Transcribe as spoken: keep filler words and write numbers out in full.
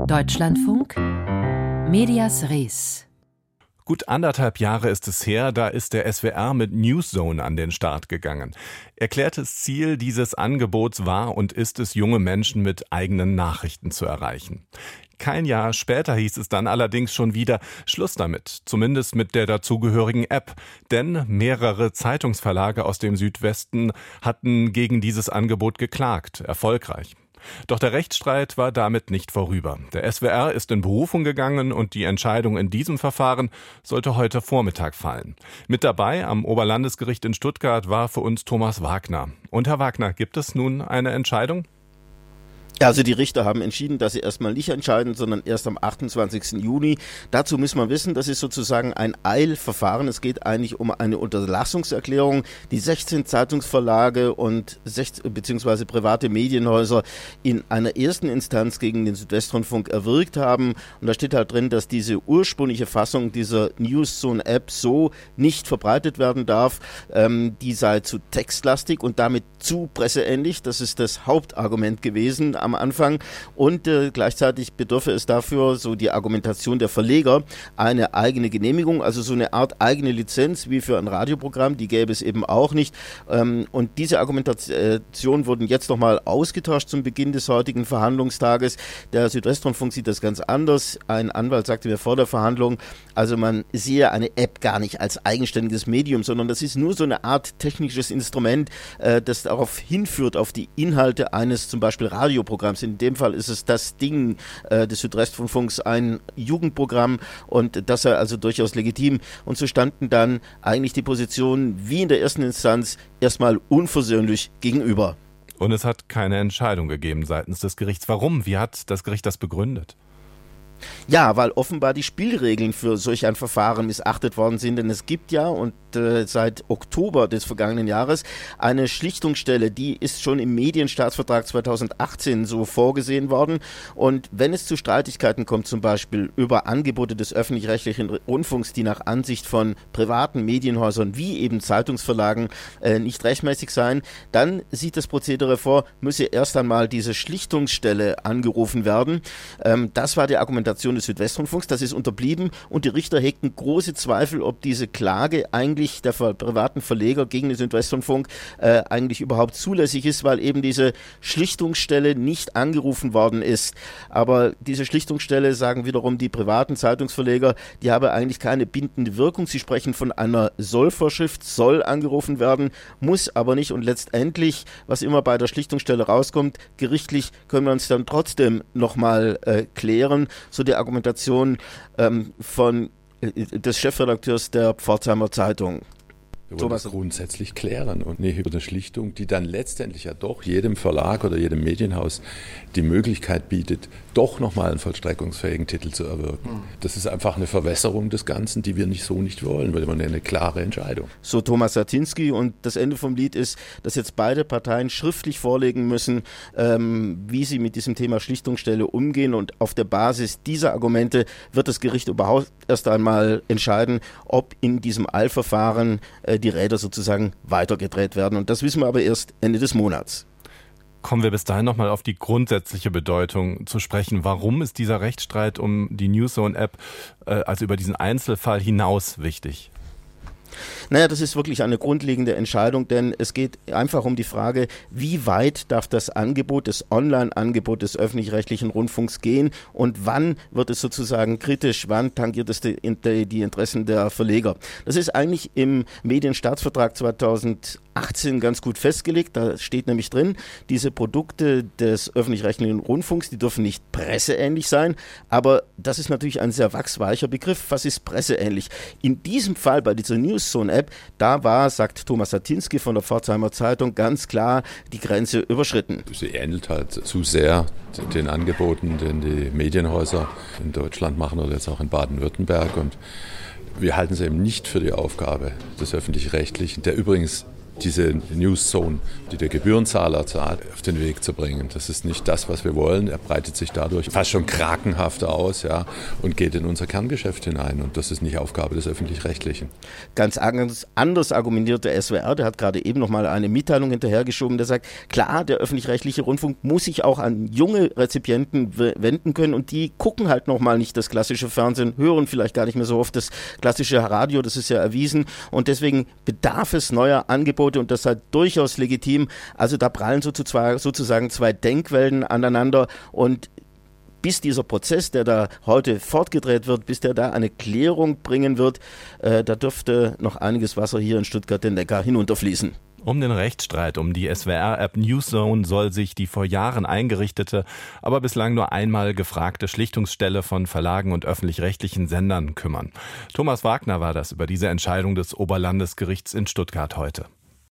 Deutschlandfunk Medias Res. Gut anderthalb Jahre ist es her, da ist der S W R mit Newszone an den Start gegangen. Erklärtes Ziel dieses Angebots war und ist es, junge Menschen mit eigenen Nachrichten zu erreichen. Kein Jahr später hieß es dann allerdings schon wieder Schluss damit, zumindest mit der dazugehörigen App. Denn mehrere Zeitungsverlage aus dem Südwesten hatten gegen dieses Angebot geklagt, erfolgreich. Doch der Rechtsstreit war damit nicht vorüber. Der S W R ist in Berufung gegangen und die Entscheidung in diesem Verfahren sollte heute Vormittag fallen. Mit dabei am Oberlandesgericht in Stuttgart war für uns Thomas Wagner. Und Herr Wagner, gibt es nun eine Entscheidung? Also die Richter haben entschieden, dass sie erstmal nicht entscheiden, sondern erst am achtundzwanzigsten Juni. Dazu muss man wissen, das ist sozusagen ein Eilverfahren. Es geht eigentlich um eine Unterlassungserklärung, die sechzehn Zeitungsverlage und sechzehn, beziehungsweise private Medienhäuser in einer ersten Instanz gegen den Südwestrundfunk erwirkt haben. Und da steht halt drin, dass diese ursprüngliche Fassung dieser Newszone-App so nicht verbreitet werden darf. Ähm, die sei zu textlastig und damit zu presseähnlich. Das ist das Hauptargument gewesen am Anfang und äh, gleichzeitig bedürfe es dafür, so die Argumentation der Verleger, eine eigene Genehmigung, also so eine Art eigene Lizenz wie für ein Radioprogramm, die gäbe es eben auch nicht. Ähm, und diese Argumentation wurden jetzt nochmal ausgetauscht zum Beginn des heutigen Verhandlungstages. Der Südwestrundfunk sieht das ganz anders. Ein Anwalt sagte mir vor der Verhandlung, also man sehe eine App gar nicht als eigenständiges Medium, sondern das ist nur so eine Art technisches Instrument, äh, das darauf hinführt, auf die Inhalte eines zum Beispiel Radioprogramms. In dem Fall ist es das Ding äh, des Südwestrundfunks, ein Jugendprogramm und das sei also durchaus legitim. Und so standen dann eigentlich die Positionen wie in der ersten Instanz erstmal unversöhnlich gegenüber. Und es hat keine Entscheidung gegeben seitens des Gerichts. Warum? Wie hat das Gericht das begründet? Ja, weil offenbar die Spielregeln für solch ein Verfahren missachtet worden sind, denn es gibt ja und äh, seit Oktober des vergangenen Jahres eine Schlichtungsstelle, die ist schon im Medienstaatsvertrag zweitausendachtzehn so vorgesehen worden und wenn es zu Streitigkeiten kommt, zum Beispiel über Angebote des öffentlich-rechtlichen Rundfunks, die nach Ansicht von privaten Medienhäusern wie eben Zeitungsverlagen äh, nicht rechtmäßig seien, dann sieht das Prozedere vor, müsse erst einmal diese Schlichtungsstelle angerufen werden. Ähm, das war die Argumentation des Südwestrundfunks, das ist unterblieben und die Richter hegten große Zweifel, ob diese Klage eigentlich der privaten Verleger gegen den Südwestrundfunk äh, eigentlich überhaupt zulässig ist, weil eben diese Schlichtungsstelle nicht angerufen worden ist. Aber diese Schlichtungsstelle, sagen wiederum die privaten Zeitungsverleger, die habe eigentlich keine bindende Wirkung. Sie sprechen von einer Sollvorschrift, soll angerufen werden, muss aber nicht und letztendlich, was immer bei der Schlichtungsstelle rauskommt, gerichtlich können wir uns dann trotzdem nochmal äh, klären, so die Argumentation ähm, von äh, des Chefredakteurs der Pforzheimer Zeitung. Wir wollen das grundsätzlich klären und nicht über eine Schlichtung, die dann letztendlich ja doch jedem Verlag oder jedem Medienhaus die Möglichkeit bietet, doch nochmal einen vollstreckungsfähigen Titel zu erwirken. Das ist einfach eine Verwässerung des Ganzen, die wir nicht so nicht wollen, weil wir eine klare Entscheidung. So Thomas Satinski und das Ende vom Lied ist, dass jetzt beide Parteien schriftlich vorlegen müssen, ähm, wie sie mit diesem Thema Schlichtungsstelle umgehen und auf der Basis dieser Argumente wird das Gericht überhaupt erst einmal entscheiden, ob in diesem Eilverfahren äh, die Räder sozusagen weitergedreht werden. Und das wissen wir aber erst Ende des Monats. Kommen wir bis dahin nochmal auf die grundsätzliche Bedeutung zu sprechen. Warum ist dieser Rechtsstreit um die Newszone-App, äh, also über diesen Einzelfall hinaus, wichtig? Naja, das ist wirklich eine grundlegende Entscheidung, denn es geht einfach um die Frage, wie weit darf das Angebot, das Online-Angebot des öffentlich-rechtlichen Rundfunks gehen und wann wird es sozusagen kritisch, wann tangiert es die, die Interessen der Verleger. Das ist eigentlich im Medienstaatsvertrag zweitausendachtzehn ganz gut festgelegt, da steht nämlich drin, diese Produkte des öffentlich-rechtlichen Rundfunks, die dürfen nicht presseähnlich sein, aber das ist natürlich ein sehr wachsweicher Begriff, was ist presseähnlich? In diesem Fall bei dieser Newszone-App, da war, sagt Thomas Satinski von der Pforzheimer Zeitung, ganz klar die Grenze überschritten. Sie ähnelt halt zu sehr den Angeboten, den die Medienhäuser in Deutschland machen oder jetzt auch in Baden-Württemberg und wir halten sie eben nicht für die Aufgabe des Öffentlich-Rechtlichen, der übrigens diese News-Zone, die der Gebührenzahler zahlt, auf den Weg zu bringen. Das ist nicht das, was wir wollen. Er breitet sich dadurch fast schon krakenhafter aus, ja, und geht in unser Kerngeschäft hinein. Und das ist nicht Aufgabe des Öffentlich-Rechtlichen. Ganz anders argumentiert der S W R. Der hat gerade eben noch mal eine Mitteilung hinterhergeschoben, der sagt, klar, der öffentlich-rechtliche Rundfunk muss sich auch an junge Rezipienten wenden können und die gucken halt noch mal nicht das klassische Fernsehen, hören vielleicht gar nicht mehr so oft das klassische Radio, das ist ja erwiesen und deswegen bedarf es neuer Angebote und das halt durchaus legitim. Also da prallen sozusagen zwei Denkwelten aneinander und bis dieser Prozess, der da heute fortgedreht wird, bis der da eine Klärung bringen wird, äh, da dürfte noch einiges Wasser hier in Stuttgart den Neckar hinunterfließen. Um den Rechtsstreit um die S W R-App Newszone soll sich die vor Jahren eingerichtete, aber bislang nur einmal gefragte Schlichtungsstelle von Verlagen und öffentlich-rechtlichen Sendern kümmern. Thomas Wagner war das über diese Entscheidung des Oberlandesgerichts in Stuttgart heute.